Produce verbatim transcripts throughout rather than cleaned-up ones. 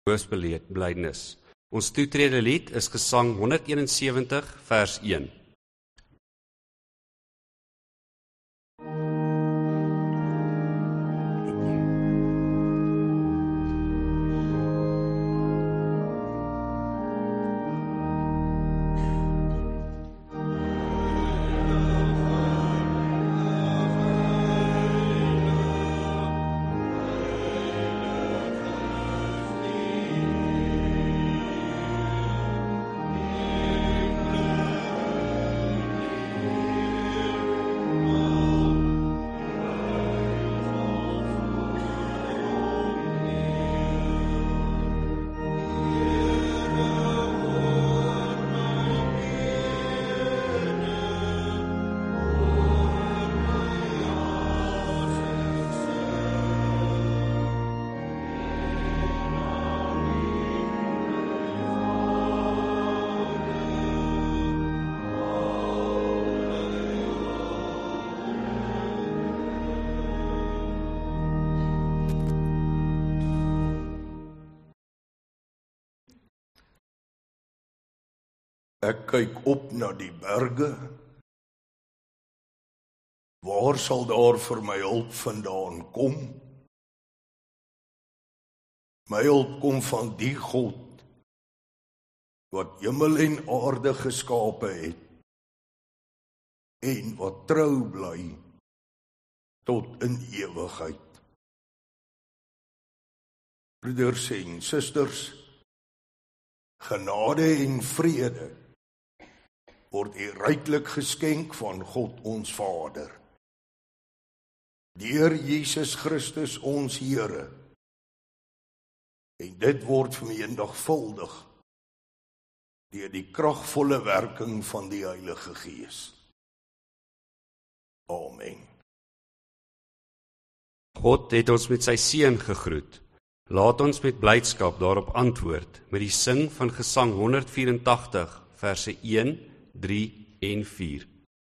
geloofsbelijdenis. Ons toetrede lied is Gesang honderdeenensewentig vers een. Ek kyk op na die berge. Waar sal daar vir my hulp vandaan kom? My hulp kom van die God wat hemel en aarde geskape het en wat trou bly tot in ewigheid. Broeders en susters, genade en vrede word u ryklik geskenk van God ons Vader, deur Jesus Christus ons Here, en dit word vermenigvuldig deur die kragvolle werking van die Heilige Gees. Amen. God het ons met sy seën gegroet. Laat ons met blydskap daarop antwoord met die sing van Gesang honderdvyerentagtig verse een, drie en vier.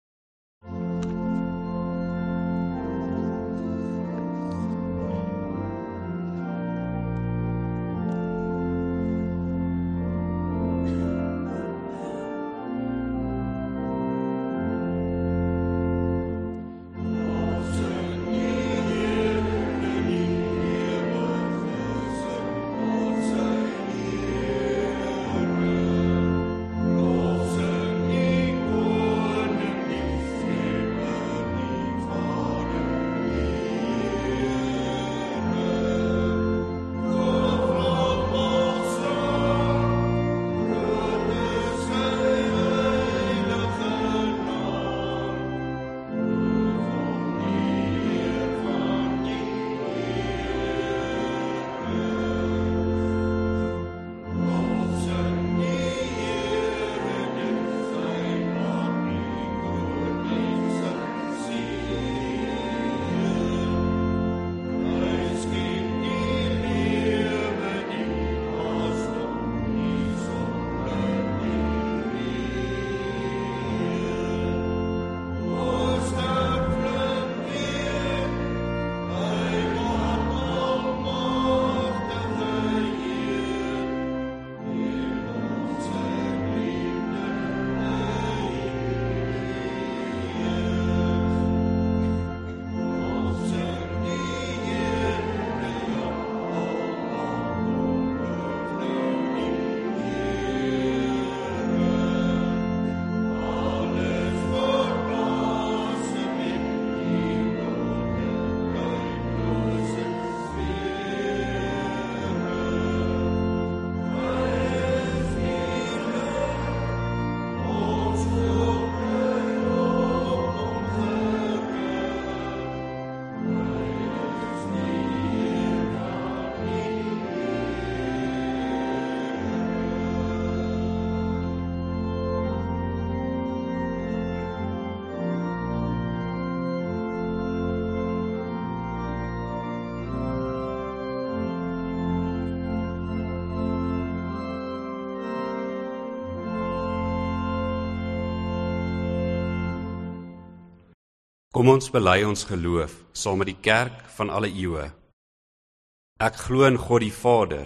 Kom ons bely ons geloof saam met die kerk van alle eeue. Ek glo in God die Vader,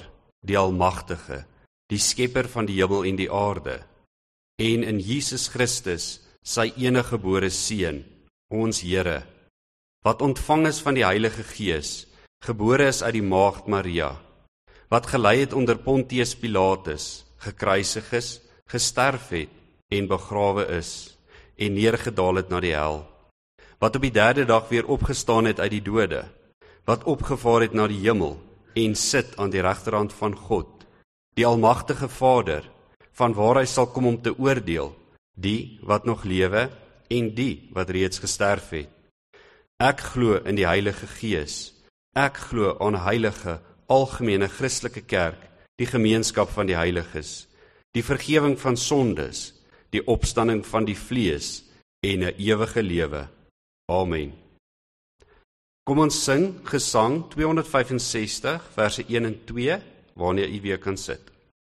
die Almagtige, die Skepper van die hemel en die aarde, en in Jesus Christus, sy eniggebore Seun, ons Here, wat ontvang is van die Heilige Gees, gebore is uit die maagd Maria, wat gelei het onder Pontius Pilatus, gekruisig is, gesterf het en begrawe is, en neergedaal het na die hel, wat op die derde dag weer opgestaan het uit die dode, wat opgevaar het na die hemel, en sit aan die regterhand van God, die Almagtige Vader, van waar hy sal kom om te oordeel, die wat nog lewe, en die wat reeds gesterf het. Ek glo in die Heilige Gees, ek glo aan heilige, algemene Christelike kerk, die gemeenskap van die heiliges, die vergewing van sondes, die opstanding van die vlees, en 'n ewige lewe. Amen. Kom ons sing Gesang tweehonderdvyfensestig, verse een en twee, waarna u weer kan sit.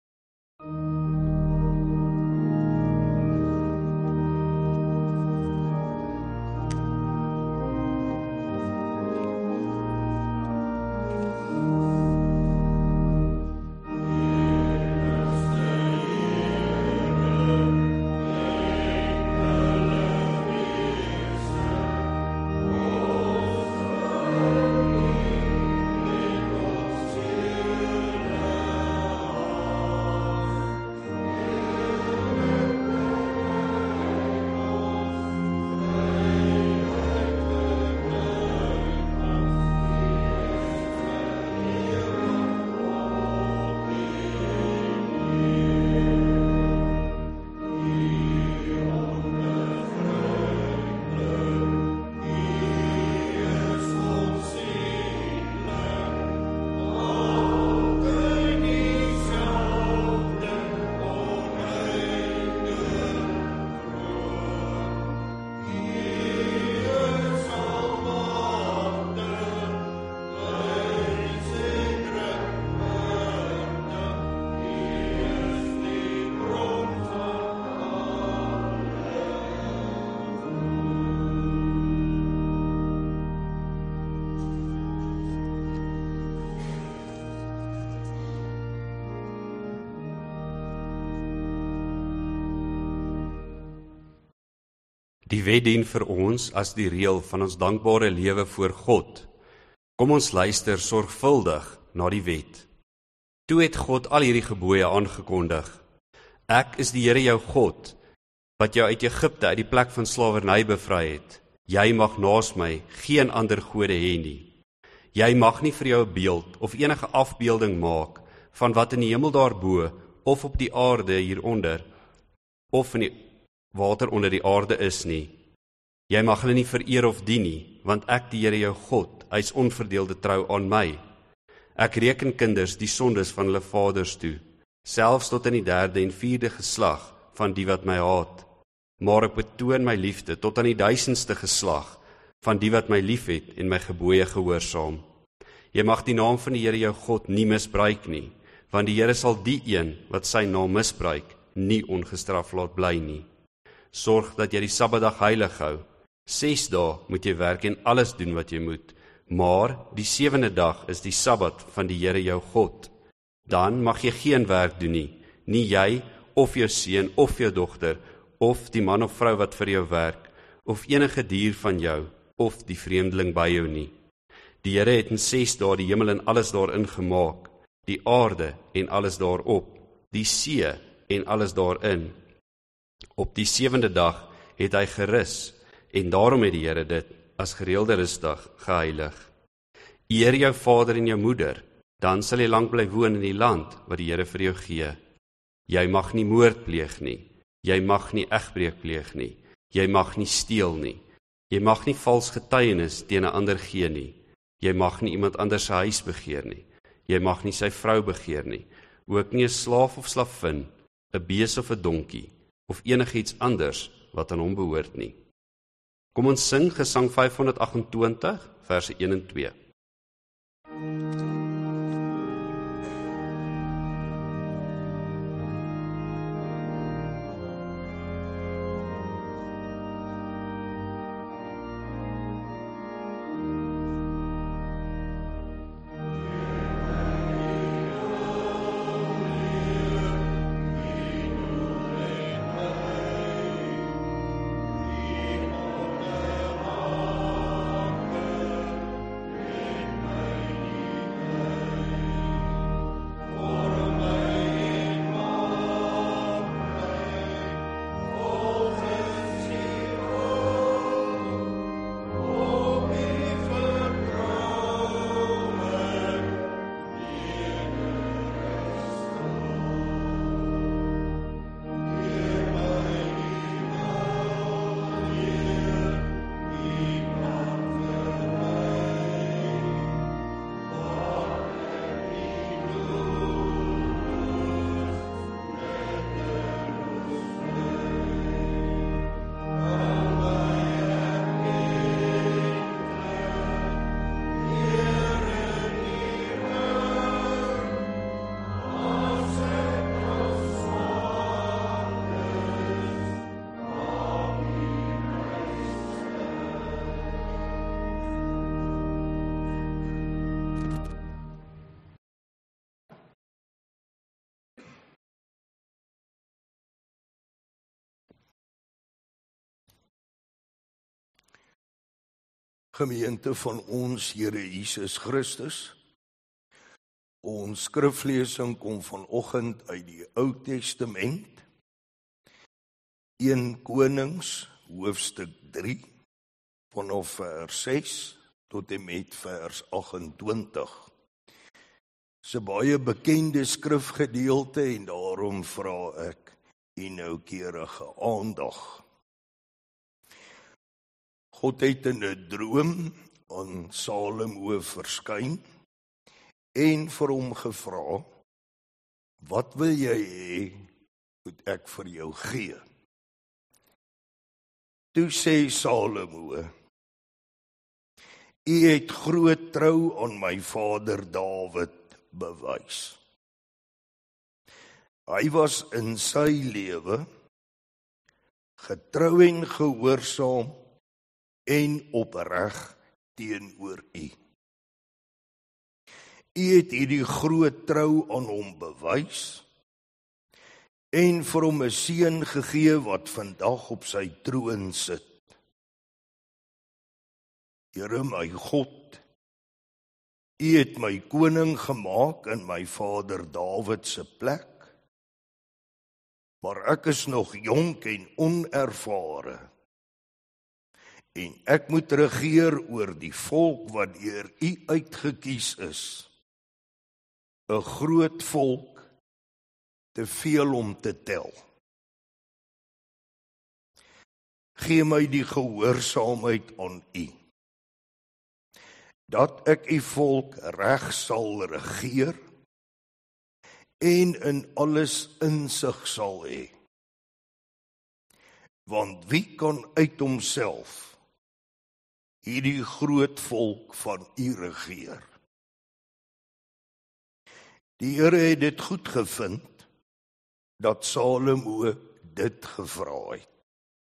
Die wet dien vir ons as die reël van ons dankbare lewe voor God. Kom ons luister sorgvuldig na die wet. Toe het God al hierdie gebooie aangekondig. Ek is die Here jou God, wat jou uit Egipte uit die plek van slawerny bevry het. Jy mag naas my geen ander gode hê nie. Jy mag nie vir jou 'n beeld of enige afbeelding maak van wat in die hemel daarbo of op die aarde hieronder of in die water onder die aarde is nie. Jy mag hulle nie vereer of dien nie, want ek die Here jou God, hy is onverdeelde trou aan my. Ek reken kinders die sondes van hulle vaders toe, selfs tot in die derde en vierde geslag van die wat my haat. Maar ek betoon my liefde tot aan die duisendste geslag van die wat my liefhet en my gebooie gehoorsaam. Jy mag die naam van die Here jou God nie misbruik nie, want die Here sal die een wat sy naam misbruik, nie ongestraf laat bly nie. Sorg dat jy die Sabbatdag heilig hou. Ses dae moet jy werk en alles doen wat jy moet, maar die sewende dag is die Sabbat van die Here jou God. Dan mag jy geen werk doen nie, nie jy of jou seun of jou dogter, of die man of vrou wat vir jou werk, of enige dier van jou, of die vreemdeling by jou nie. Die Here het in ses dae die hemel en alles daarin gemaak, die aarde en alles daarop, die see en alles daarin. Op die sewende dag het hy gerus, en daarom het die Here dit as gereelde rusdag geheilig. Eer jou vader en jou moeder, dan sal jy lank bly woon in die land wat die Here vir jou gee. Jy mag nie moord pleeg nie, jy mag nie egbreek pleeg nie, jy mag nie steel nie, jy mag nie vals getuienis teen 'n ander gee nie, jy mag nie iemand anders se huis begeer nie, jy mag nie sy vrou begeer nie, ook nie 'n slaaf of slavin, 'n bees of 'n donkie, of enigiets anders wat aan hom behoort nie. Kom ons sing Gesang vyfhonderdagtentwintig, verse een en twee. Gemeente van ons Here Jesus Christus. Ons skriflesing kom vanoggend uit die Ou Testament, Eerste Konings, hoofstuk drie, vanaf vers ses tot en met vers agt-en-twintig. Dis 'n baie bekende skrifgedeelte en daarom vra ek u noukeurige aandag. God het in 'n droom aan Salomo verskyn en vir hom gevra, wat wil jy hê, moet ek vir jou gee? Toe sê Salomo, u het groot trou aan my vader Dawid bewys. Hy was in sy lewe getrou en gehoorsaam en opreg teenoor u. U het hierdie groot trou aan hom bewys en vir hom 'n seun gegee wat vandag op sy troon sit. Here my God, u het my koning gemaak in my vader Dawid se plek, maar ek is nog jonk en onervare. En ek moet regeer oor die volk wat deur u uitgekies is. 'n Groot volk, te veel om te tel. Gee my die gehoorsaamheid aan u, dat ek u volk reg sal regeer en in alles insig sal hê. Want wie kan uit homself hierdie groot volk van u regeer? Die Here het dit goed gevind, dat Salomo dit gevra het.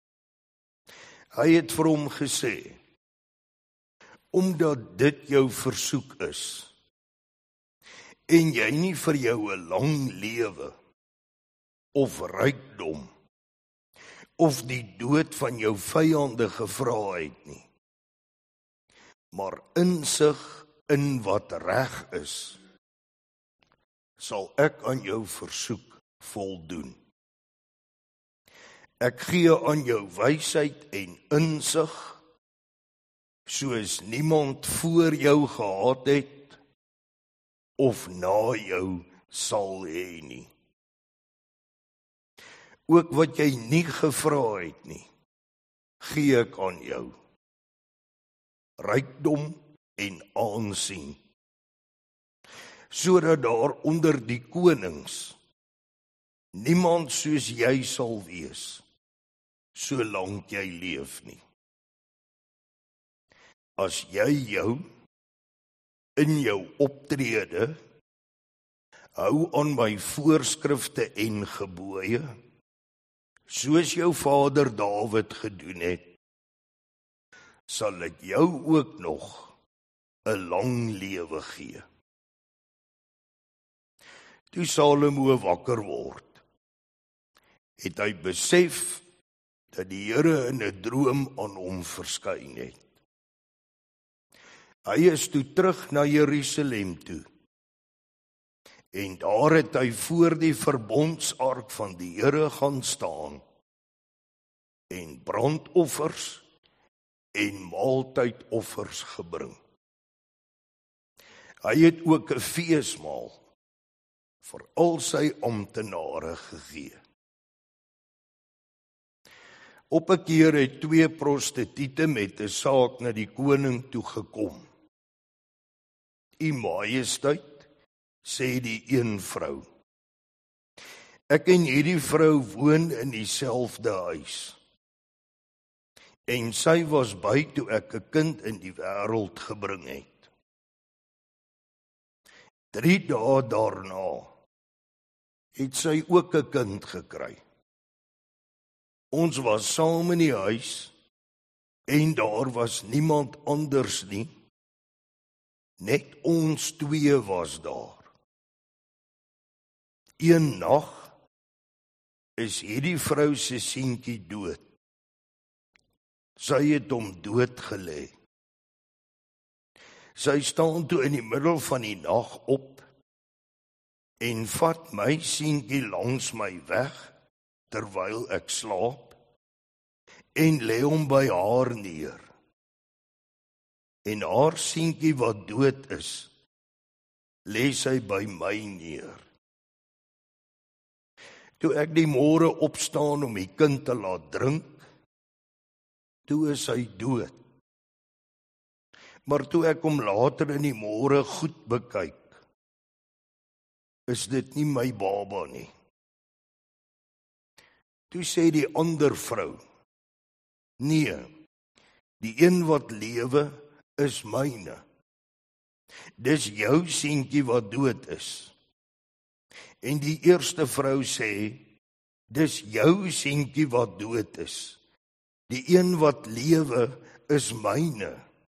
Hy het vir hom gesê, omdat dit jou versoek is, en jy nie vir jou 'n lang lewe, of rykdom, of die dood van jou vyande gevra het nie, maar insig in wat reg is, sal ek aan jou versoek voldoen. Ek gee aan jou wysheid en insig, soos niemand voor jou gehad het, of na jou sal hê nie. Ook wat jy nie gevra het nie, gee ek aan jou. Rykdom en aansien, sodat daar onder die konings niemand soos jy sal wees, solank jy leef nie. As jy jou in jou optrede hou aan my voorskrifte en gebooie, soos jou vader Dawid gedoen het, sal ek jou ook nog 'n lang lewe gee. Toe Salomo wakker word, het hy besef dat die Here in 'n droom aan hom verskyn het. Hy is toe terug na Jerusalem toe, en daar het hy voor die verbondsark van die Here gaan staan, en brandoffers en maaltydoffers gebring. Hy het ook 'n feesmaal vir al sy amptenare gegee. Op 'n keer het twee prostituie met 'n saak na die koning toe gekom. U Majesteit, sê die een vrou, ek en hierdie vrou woon in dieselfde huis, en sy was by toe ek 'n kind in die wêreld gebring het. Drie dae daarna het sy ook 'n kind gekry. Ons was saam in die huis, en daar was niemand anders nie, net ons twee was daar. Een nag is hierdie vrou se seentjie dood. Sy het hom dood gelê. Sy staan toe in die middel van die nag op en vat my seentjie langs my weg terwyl ek slaap en lê hom by haar neer. En haar seentjie wat dood is, lê sy by my neer. Toe ek die môre opstaan om die kind te laat drink, toe is hy dood. Maar toe ek hom later in die môre goed bekyk, is dit nie my baba nie. Toe sê die ander vrou, nee, die een wat lewe is myne. Dis jou seentjie wat dood is. En die eerste vrou sê, dis jou seentjie wat dood is. Die een wat lewe is myne.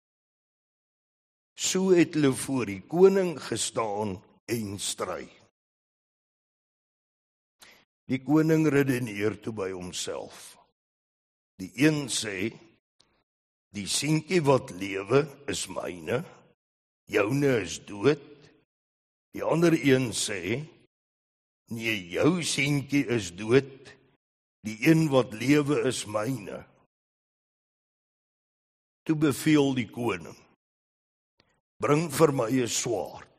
So het hulle voor die koning gestaan en stry. Die koning redeneer toe by homself. Die een sê, die seentjie wat lewe is myne, joune is dood. Die ander een sê, nee, jou seentjie is dood, die een wat lewe is myne. Toe beveel die koning, bring vir my 'n swaard.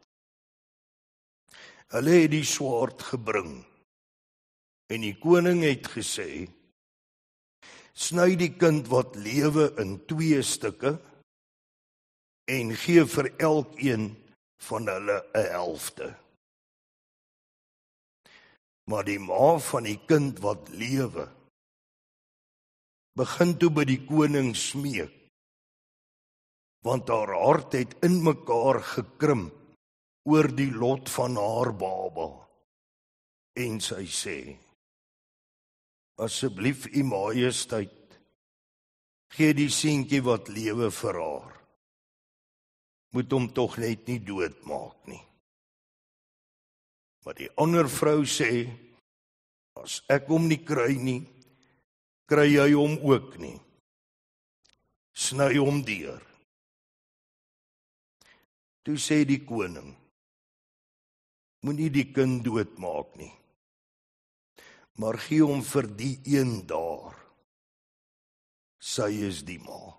Hulle het die swaard gebring. En die koning het gesê, sny die kind wat lewe in twee stukke en gee vir elkeen van hulle 'n helfte. Maar die ma van die kind wat lewe, begin toe by die koning smeek, want haar hart het in mekaar gekrimp oor die lot van haar baba. En sy sê, asseblief, u majesteit, gee die seentjie wat lewe vir haar. Moet hom tog net nie doodmaak nie. Maar die ander vrou sê, as ek hom nie kry nie, kry jy hom ook nie. Sny hom deur. Toe sê die koning, moenie die kind doodmaak nie, maar gee hom vir die een daar. Sy is die ma.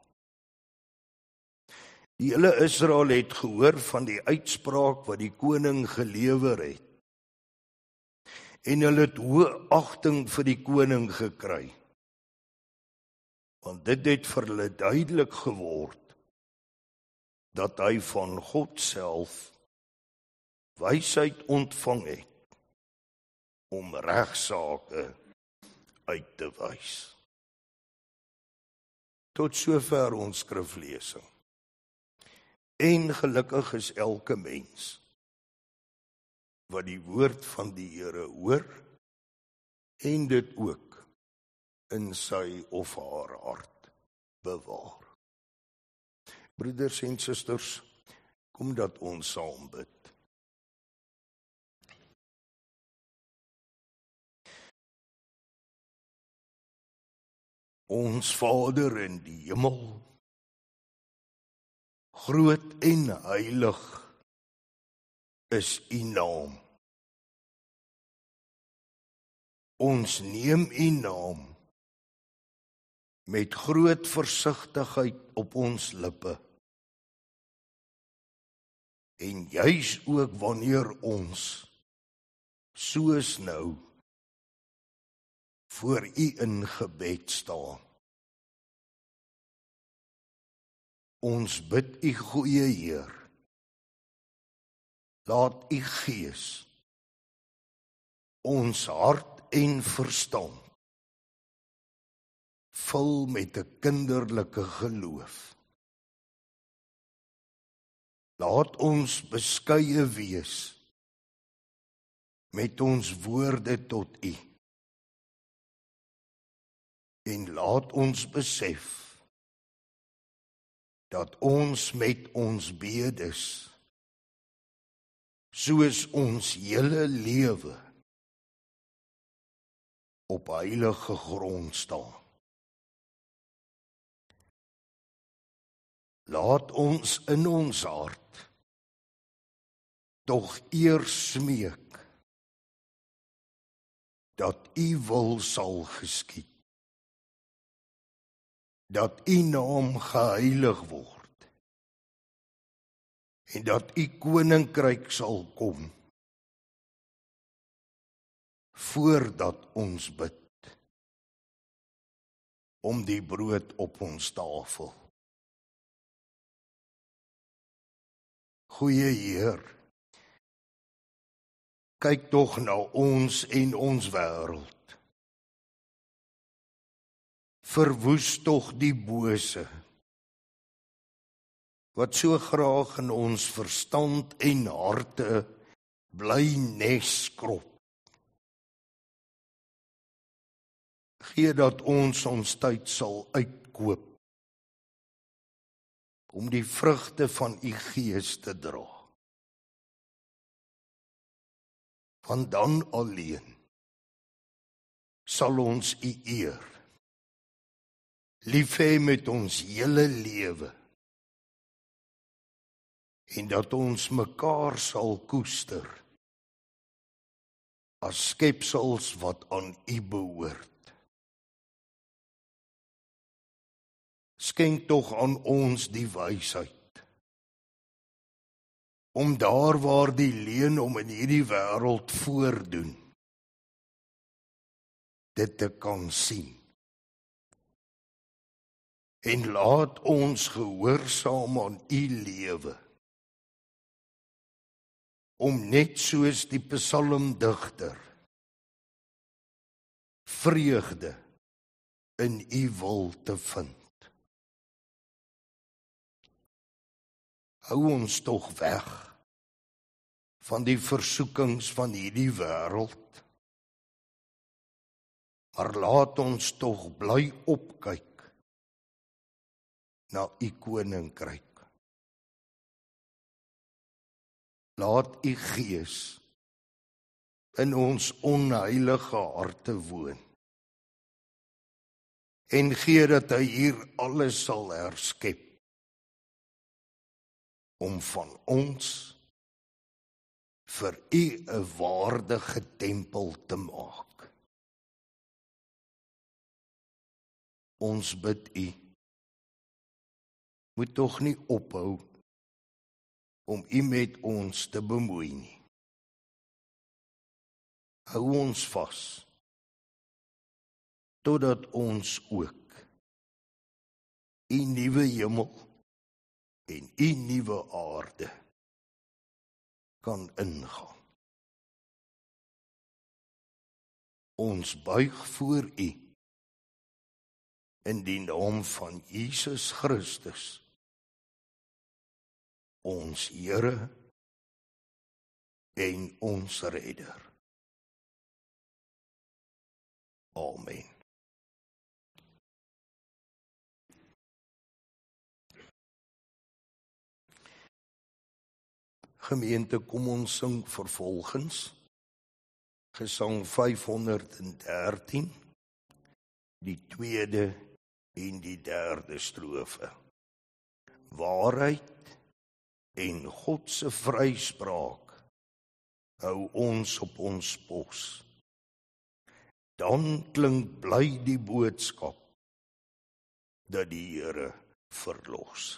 Die hele Israel het gehoor van die uitspraak wat die koning gelewer het. En hulle het hoë agting vir die koning gekry. Want dit het vir hulle duidelik geword, dat hy van God self wysheid ontvang het om regsaake uit te wys. Tot sover ons skriflesing. En gelukkig is elke mens wat die woord van die Here hoor en dit ook in sy of haar hart bewaar. Broeders en susters, kom dat ons saam bid. Ons Vader in die hemel, groot en heilig is u naam. Ons neem u naam met groot versigtigheid op ons lippe. En juis ook wanneer ons, soos nou, voor u in gebed staan. Ons bid u goeie Heer, laat u Gees ons hart en verstand vul met 'n kinderlike geloof. Laat ons beskeie wees met ons woorde tot u. En laat ons besef dat ons met ons bedes, soos ons hele lewe, op heilige grond staan. Laat ons in ons hart tog eers smeek dat U wil sal geskied, dat U naam geheilig word en dat U koninkryk sal kom, voordat ons bid om die brood op ons tafel. Goeie Heer, kyk tog na ons en ons wêreld. Verwoes tog die bose, wat so graag in ons verstand en harte bly nes krop. Gee dat ons ons tyd sal uitkoop om die vrugte van U Gees te dra. Want dan alleen sal ons U eer, lief hê met ons hele lewe, en dat ons mekaar sal koester as skepsels wat aan U behoort. Skenk tog aan ons die wysheid, om daar waar die leuen om in hierdie wêreld voordoen, dit te kan sien. En laat ons gehoorsaam aan U lewe, om net soos die psalmdigter vreugde in U wil te vind. Hou ons tog weg van die versoekings van hierdie wêreld, maar laat ons tog bly opkyk na U koninkryk. Laat U Gees in ons onheilige harte woon, en gee dat Hy hier alles sal herskep, om van ons vir U 'n waardige tempel te maak. Ons bid U, moet tog nie ophou om U met ons te bemoei nie. Hou ons vas, totdat ons ook U nuwe hemel en U nuwe aarde kan ingaan. Ons buig voor U in die naam van Jesus Christus, ons Here en ons Redder. Amen. Gemeente, kom ons sing vervolgens Gesang vyfhonderddertien, die tweede en die derde strofe. Waarheid en God se vryspraak hou ons op ons pos. Dan klink bly die boodskap dat die Here verlos.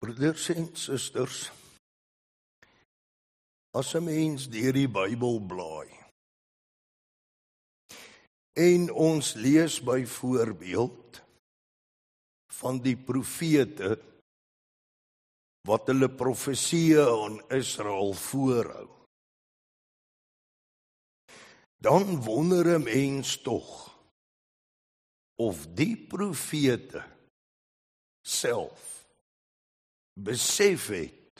Broeders en susters, as 'n mens deur die Bybel blaai, en ons lees byvoorbeeld van die profete wat hulle profesieë aan Israel voorhou, dan wonder 'n mens tog of die profete self besef het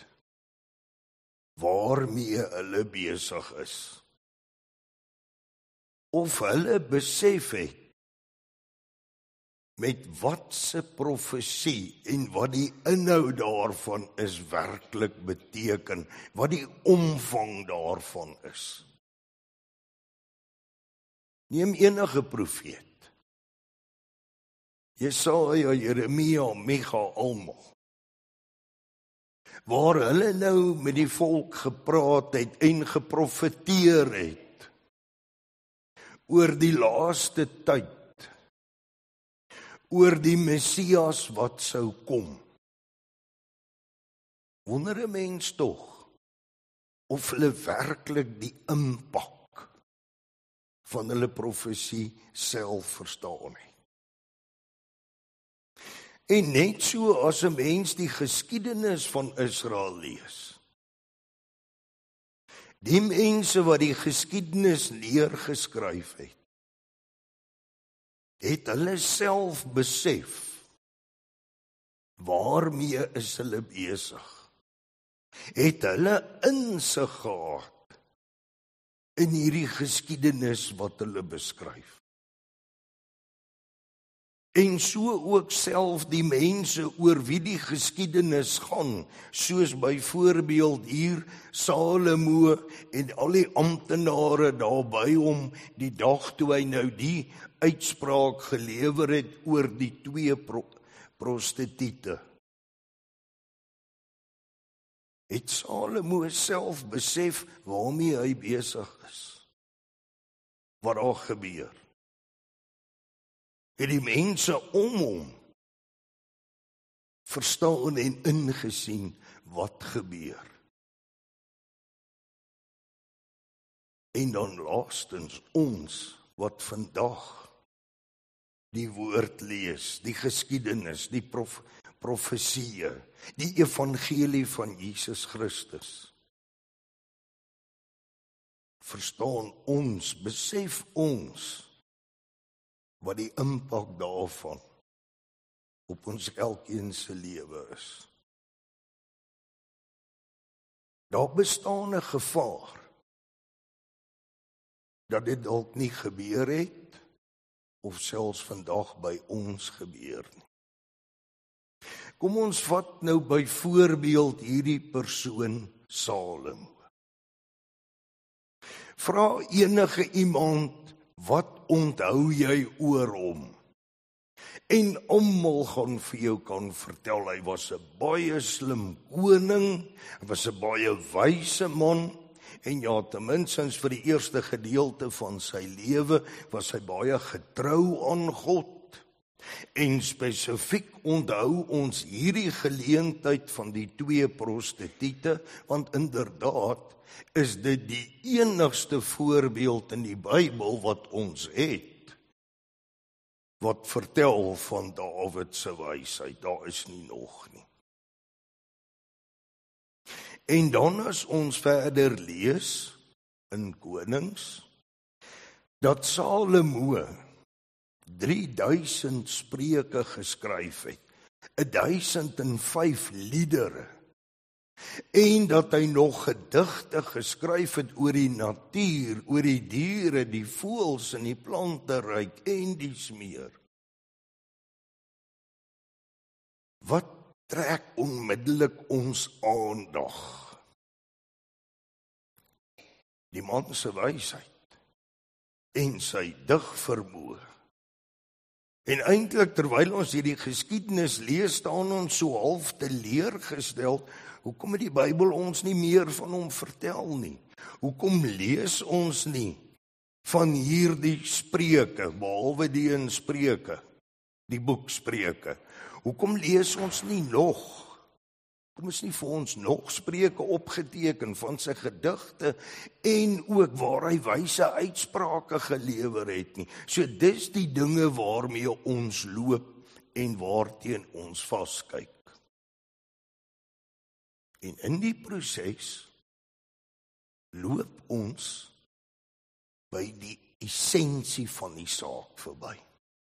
waarmee hulle besig is. Of hulle besef het met wat se profesie en wat die inhoud daarvan is werklik beteken, wat die omvang daarvan is. Neem enige profeet, Jesaja, Jeremia, Micha, almal, waar hulle nou met die volk gepraat het en geprofeteer het oor die laaste tyd, oor die Messias wat sou kom. Wonder 'n mens tog of hulle werklik die impak van hulle profesie self verstaan het. En net so as 'n mens die geskiedenis van Israel lees, die mense wat die geskiedenis neergeskryf het, het hulle self besef waarmee is hulle besig, het hulle insig gehad in hierdie geskiedenis wat hulle beskryf. En so ook self die mense oor wie die geskiedenis gaan, soos byvoorbeeld hier Salomo en al die amptenare daar by hom, die dag toe hy nou die uitspraak gelewer het oor die twee pro prostituie. Het Salomo self besef waarmee hy besig is, wat daar gebeur. Het die mense om hom verstaan en ingesien wat gebeur. En dan laastens ons wat vandag die woord lees, die geskiedenis, die prof, profesieë, die evangelie van Jesus Christus. Verstaan ons, besef ons wat die impak daarvan op ons elkeen se lewe is. Daar bestaan 'n gevaar dat dit dalk nie gebeur het of selfs vandag by ons gebeur nie. Kom ons vat nou byvoorbeeld hierdie persoon Salomo. Vra enige iemand, wat onthou jy oor hom? En almal gaan vir jou kan vertel, hy was 'n baie slim koning, hy was 'n baie wyse man, en ja, ten minste vir die eerste gedeelte van sy lewe, was hy baie getrou aan God. En spesifiek onthou ons hierdie geleentheid van die twee prostituie, want inderdaad, is dit die enigste voorbeeld in die Bybel wat ons het, wat vertel van Dawid se wysheid. Daar is nie nog nie. En dan as ons verder lees in Konings, dat Salomo drie duisend spreuke geskryf het, duisend en vyf liedere, en dat hy nog gedigte geskryf het oor die natuur, oor die diere, die voëls en die planteryk en dies meer. Wat trek onmiddellik ons aandag? Die man se wysheid en sy digvermoë. En eintlik terwyl ons hierdie geskiedenis lees, staan ons so half teleurgestel, hoekom het die Bybel ons nie meer van hom vertel nie? Hoekom lees ons nie van hierdie spreuke, behalwe die in Spreuke, die boek Spreuke? Hoekom lees ons nie nog Kom ons nie vir ons nog Spreuke opgeteken van sy gedigte en ook waar hy wyse uitsprake gelewer het nie. So dis die dinge waarmee ons loop en waarteen ons vaskyk. En in die proses loop ons by die essensie van die saak verby.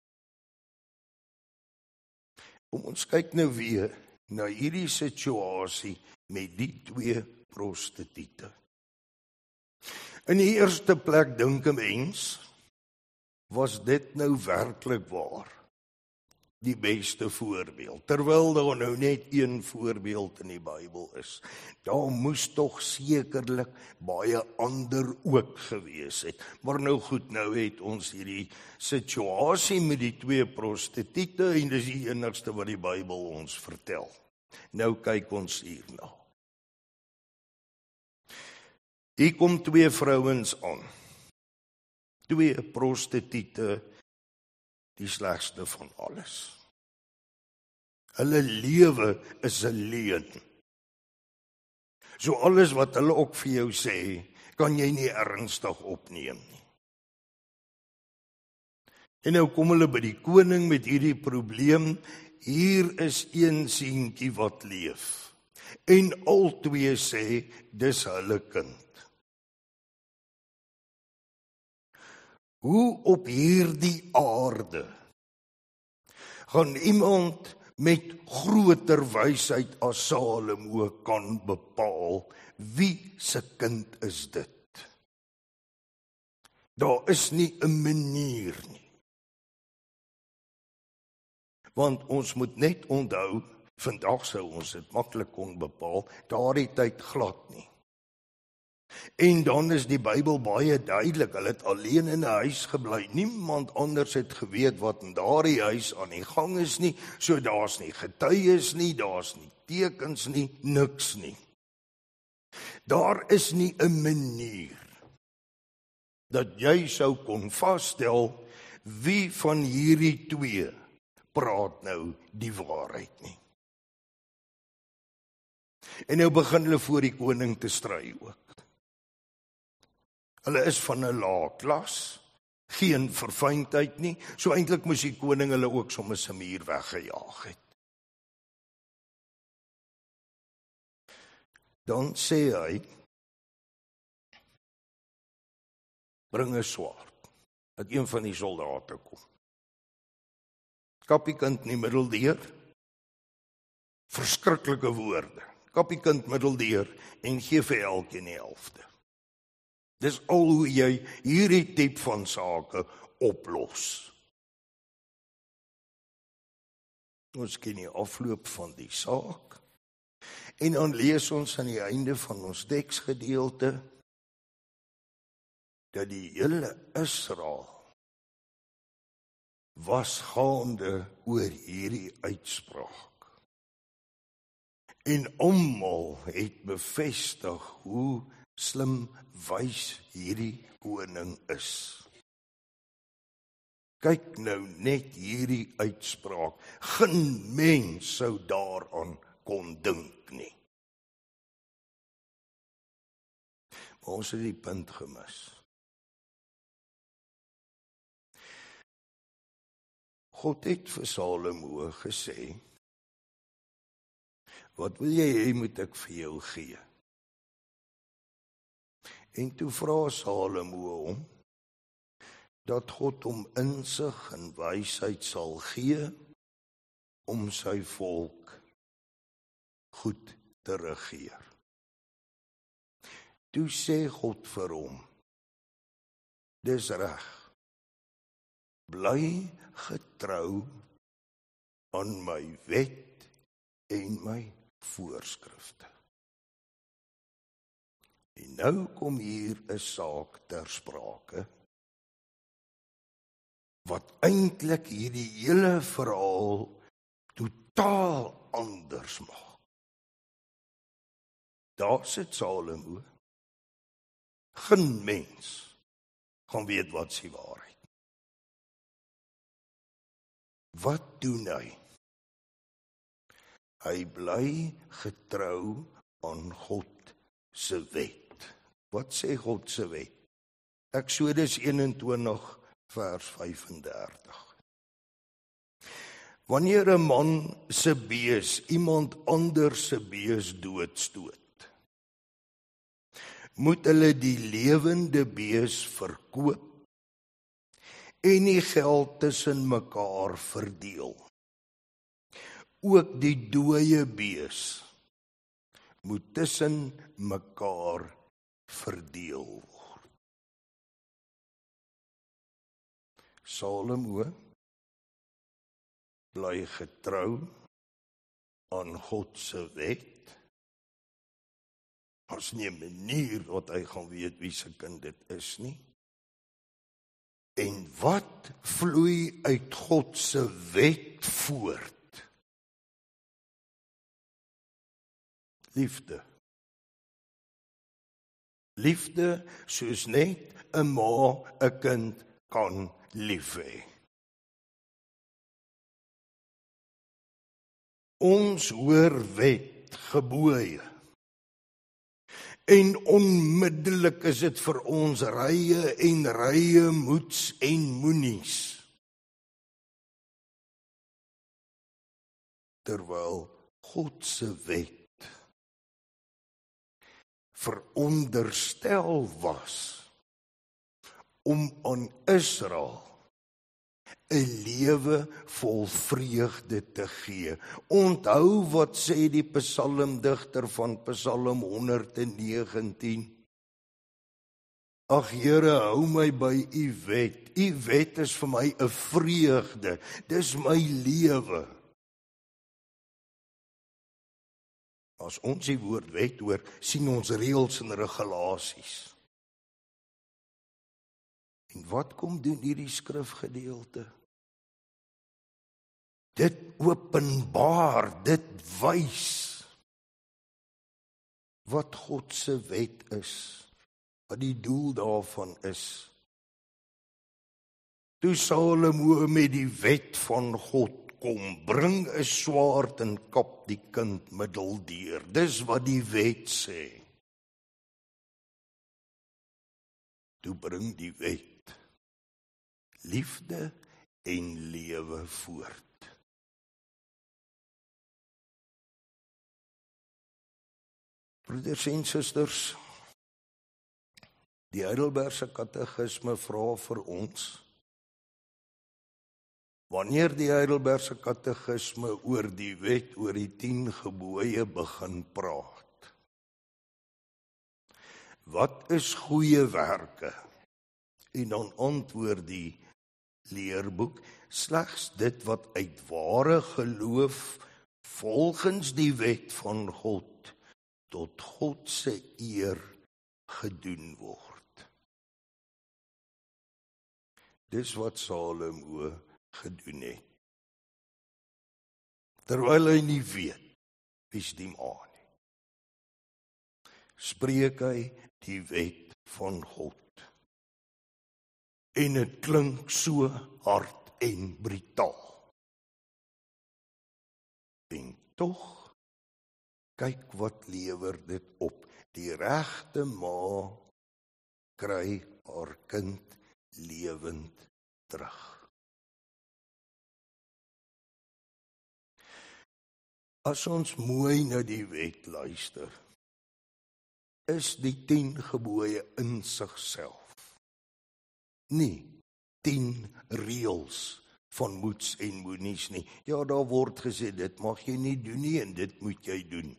Kom ons kyk nou weer na hierdie situasie met die twee prostituie. In die eerste plek dink 'n mens, was dit nou werklik waar die beste voorbeeld, terwyl daar nou net een voorbeeld in die Bybel is. Daar moes tog sekerlik baie ander ook gewees het. Maar nou goed, nou het ons hierdie situasie met die twee prostituie en dis die enigste wat die Bybel ons vertel. Nou kyk ons hierna. Hier kom twee vrouens aan. Twee prostituie, die slegste van alles. Hulle lewe is 'n leuen. So alles wat hulle ook vir jou sê, kan jy nie ernstig opneem nie. En nou kom hulle by die koning met hierdie probleem. Hier is een seentjie wat leef. En al twee sê, dis hulle kind. Hoe op hierdie aarde gaan iemand met groter wysheid as Salomo kan bepaal wie se kind is dit? Daar is nie 'n manier nie. Want ons moet net onthou, vandag sou ons dit maklik kon bepaal, daardie tyd glad nie. En dan is die Bybel baie duidelik, hulle het alleen in 'n huis gebly. Niemand anders het geweet wat in daardie huis aan die gang is nie, so daar's nie getuies nie, daar's nie tekens nie, niks nie. Daar is nie 'n manier dat jy sou kon vasstel wie van hierdie twee praat nou die waarheid nie. En nou begin hulle voor die koning te stry ook. Hulle is van 'n lae klas, geen verfyndheid nie, so eintlik moes die koning hulle ook sommer se muur weggejaag het. Dan sê hy, bring 'n swaard, dat een van die soldate kom. Kap die kind in die middel deur, verskriklike woorde, kap die kind middel deur en gee vir elkeen die helfte. Dis al hoe jy hierdie tipe van sake oplos. Ons ken die afloop van die saak. En dan lees ons aan die einde van ons teksgedeelte dat die hele Israel was gaande oor hierdie uitspraak. En almal het bevestig hoe slim wys hierdie koning is. Kyk nou net hierdie uitspraak. Geen mens sou daaraan kon dink nie. Maar ons het die punt gemis. God het vir Salomo gesê, wat wil jy hê moet ek vir jou gee? En toe vra Salomo hom, dat God hom insig en wysheid sal gee, om sy volk goed te regeer. Toe sê God vir hom, dis reg, bly getrou aan my wet en my voorskrifte. En nou kom hier 'n saak ter sprake, wat eintlik hierdie hele verhaal totaal anders maak. Daar sit Salomo, geen mens gaan weet wat sy waarheid. Wat doen hy? Hy bly getrou aan God se wet. Wat sê God se wet? Eksodus eenentwintig vers vyf en dertig. Wanneer 'n man se bees iemand anders se bees doodstoot, moet hulle die lewende bees verkoop en die geld tussen mekaar verdeel. Ook die dooie bees moet tussen mekaar verdeel word. Salomo bly getrou aan God se wet. Ons nie 'n manier wat hy gaan weet wie se kind dit is nie. En wat vloei uit God se wet voort? Liefde. Liefde soos net 'n ma 'n kind kan lief hê. Ons hoor wet, gebooie. En onmiddellik is dit vir ons rye en rye moets en moenies. Terwyl God se wet veronderstel was om aan Israel 'n lewe vol vreugde te gee. Onthou wat sê die psalmdigter van Psalm honderd negentien. Ag Here, hou my by u wet. U wet is vir my 'n vreugde. Dis my lewe. As ons die woord wet hoor, sien ons reëls en regulasies. En wat kom doen hierdie skrifgedeelte? Dit openbaar, dit wys wat God se wet is, wat die doel daarvan is. Toe Salomo met die wet van God kom, bring 'n swaard en kap die kind middeldeur. Dis wat die wet sê. Toe bring die wet liefde en lewe voort. Broeders en susters, die Heidelbergse Katekisme vra vir ons, wanneer die Heidelbergse Katekisme oor die wet, oor die tien gebooie begin praat, wat is goeie werke? En dan antwoord die leerboek, slegs dit wat uit ware geloof volgens die wet van God tot God se eer gedoen word. Dis wat Salomo gedoen het. Terwyl hy nie weet wie's die ma nie, spreek hy die wet van God. En dit klink so hard en brutaal. En tog, kyk wat lewer dit op. Die regte ma kry haar kind lewend terug. As ons mooi na die wet luister, is die tien gebooie in sigself nie tien reëls van moets en moenies nie. Ja, daar word gesê, dit mag jy nie doen nie en dit moet jy doen.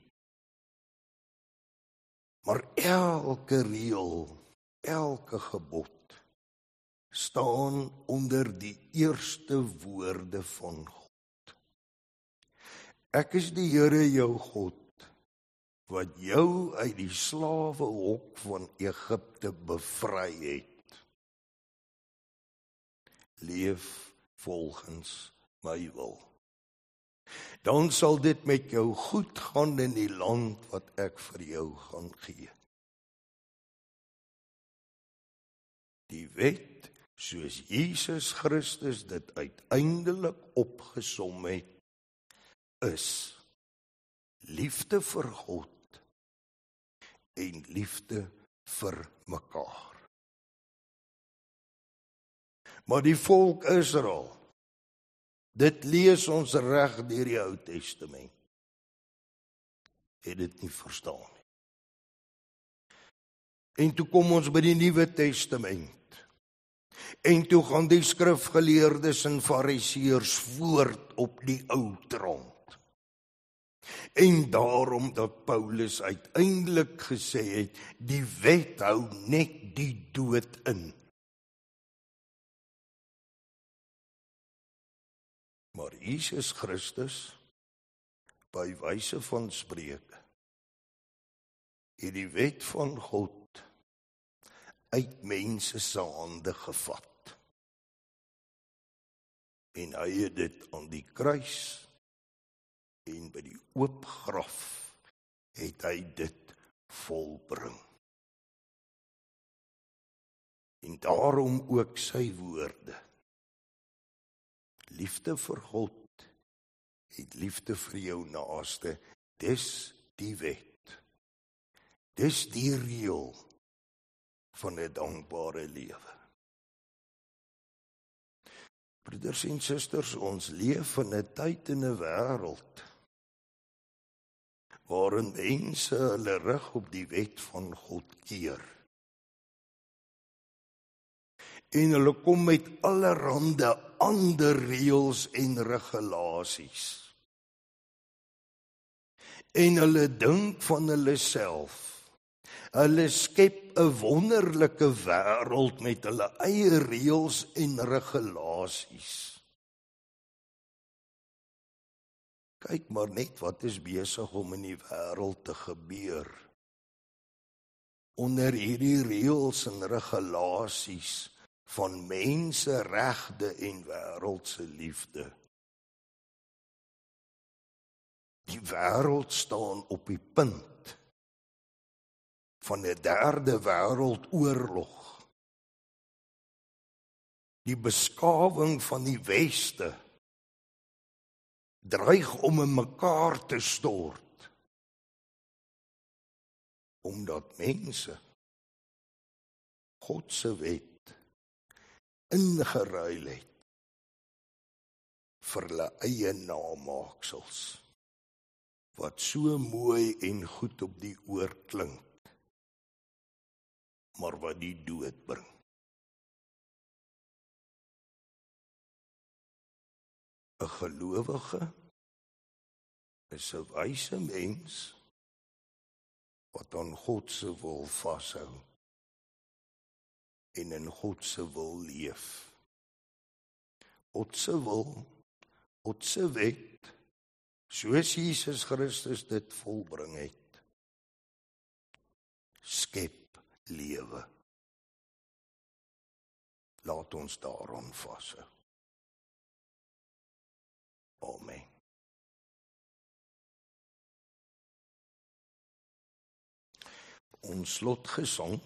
Maar elke reël, elke gebod, staan onder die eerste woorde van God. Ek is die Here jou God, wat jou uit die slawehok van Egipte bevry het. Leef volgens my wil. Dan sal dit met jou goed gaan in die land wat ek vir jou gaan gee. Die wet, soos Jesus Christus dit uiteindelik opgesom het, is liefde vir God en liefde vir mekaar. Maar die volk Israel, dit lees ons reg deur die Ou Testament, het dit nie verstaan nie. En toe kom ons by die Nuwe Testament, en toe gaan die skrifgeleerdes en fariseërs voort op die ou trant. En daarom dat Paulus uiteindelik gesê het, die wet hou net die dood in. Maar Jesus Christus, by wyse van spreuke, het die wet van God uit mense se hande gevat. En hy het dit aan die kruis en by die oop graf het hy dit volbring. En daarom ook sy woorde. Liefde vir God en liefde vir jou naaste, dis die wet. Dis die reël van 'n dankbare lewe. Broeders en susters, ons leef in 'n tyd en 'n wêreld waarin mense hulle rug op die wet van God keer. En hulle kom met allerhande ander reëls en regulasies. En hulle dink van hulle self. Hulle skep 'n wonderlike wêreld met hulle eie reëls en regulasies. Kyk maar net wat is besig om in die wêreld te gebeur. Onder hierdie reëls en regulasies van menseregte en wêreldse liefde. Die wêreld staan op die punt van 'n derde wêreldoorlog. Die beskawing van die Weste dreig om in mekaar te stort, omdat mense God se wet ingeruil het vir hulle eie namaaksels, wat so mooi en goed op die oor klink, maar wat die dood bring. ‘n gelowige is 'n wyse mens wat aan God se wil vashou en in God se wil leef. God se wil, God se wet, soos Jesus Christus dit volbring het, skep lewe. Laat ons daaraan vashou. Amen. Ons slotgesang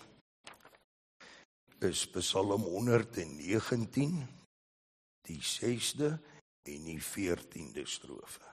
is Psalm honderd negentien, die sesde en die veertiende strofe.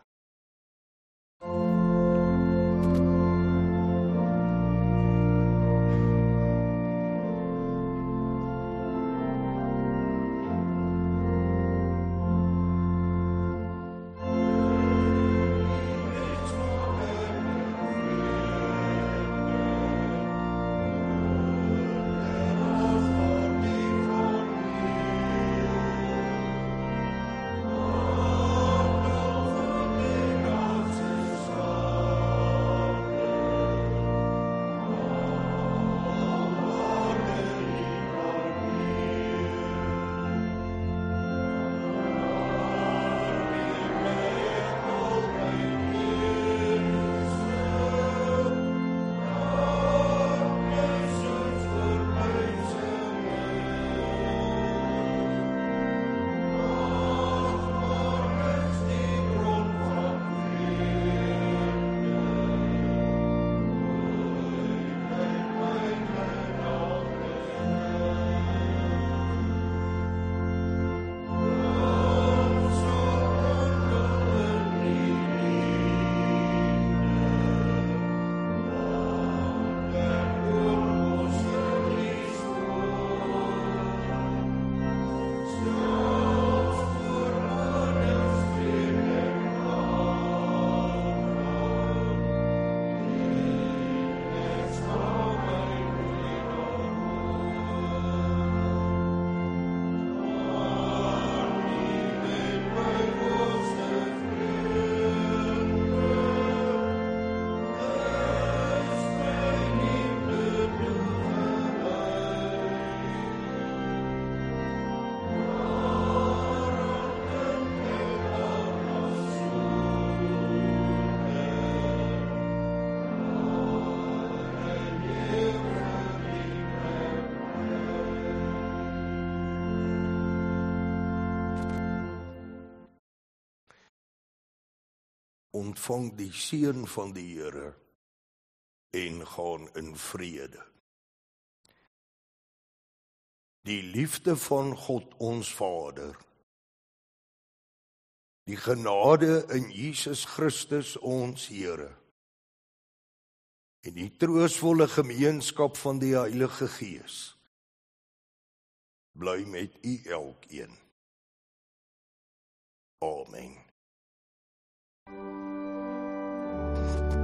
ontvang die seën van die Here en gaan in vrede. Die liefde van God ons Vader, die genade in Jesus Christus ons Here, en die troostvolle gemeenskap van die Heilige Gees, bly met u elkeen. Amen.